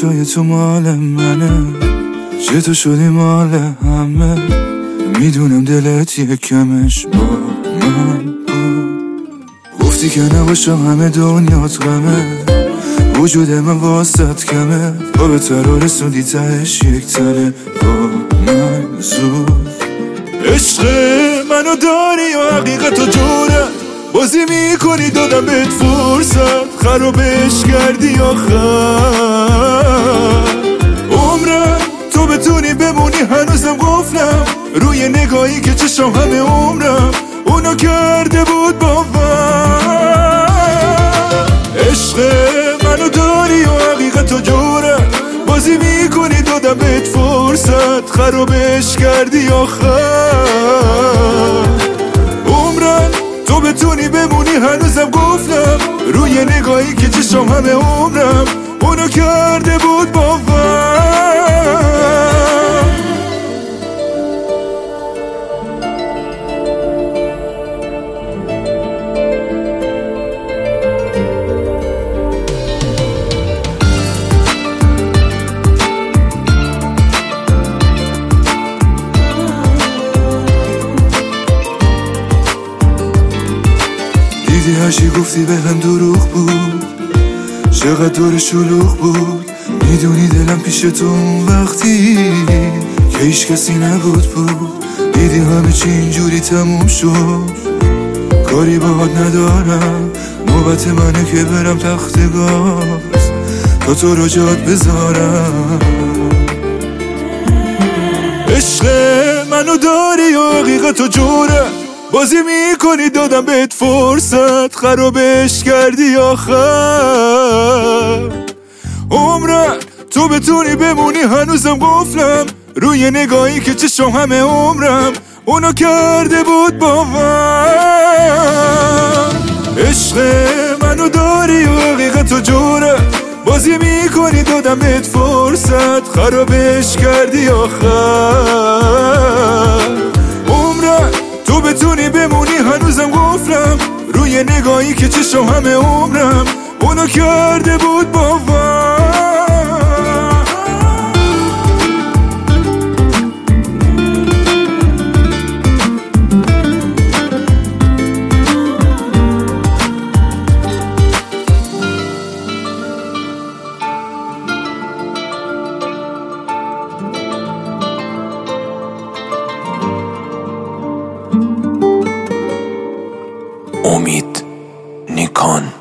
چشای تو مال منه، چه تو شدی مال همه. میدونم دلت یه کمش با من بود، گفتی که نباشم همه دنیات غمه، وجود من واسط کمه. با به ترا رسوندی تهش یک تله با من زود. عشق منو داری و حقیقتو جوره، بازی میکنی دادم بهت فرصت، خرابش کردی آخر. عمرم تو بتونی بمونی هنوزم قفلم، روی نگاهی که چشم همه عمرم اونو کرده بود باور. عشق منو داری و حقیقتو جوره، بازی میکنی دادم بهت فرصت، خرابش کردی آخر. عمرم تو بتونی بمونی هنوزم قفلم، روی نگاهی که چشم همه عمرم اونو کرده بود باور. دیدی هرچی گفتی به هم دروغ بود، چقدر دور شلوغ بود. میدونی دلم پیش تو اون وقتی که هیچ کسی نبود بود. دیدی همه چی اینجوری تموم شد، کاری باهات ندارم، نوبت منه که برم تخت گاز تا تو رو جات بذارم. عشق منو داری و حقیقتو جوره، بازی میکنی دادم بهت فرصت، خرابش کردی آخر. عمرم تو بتونی بمونی هنوزم قفلم، روی نگاهی که چشم همه عمرم اونو کرده بود باور. عشق منو داری و حقیقتو جوره، بازی میکنی دادم بهت فرصت، خرابش کردی آخر. عمرم تو بتونی بمونی هنوزم قفلم، روی نگاهی که چشم همه عمرم اونو کرده بود باور. امید نیکان.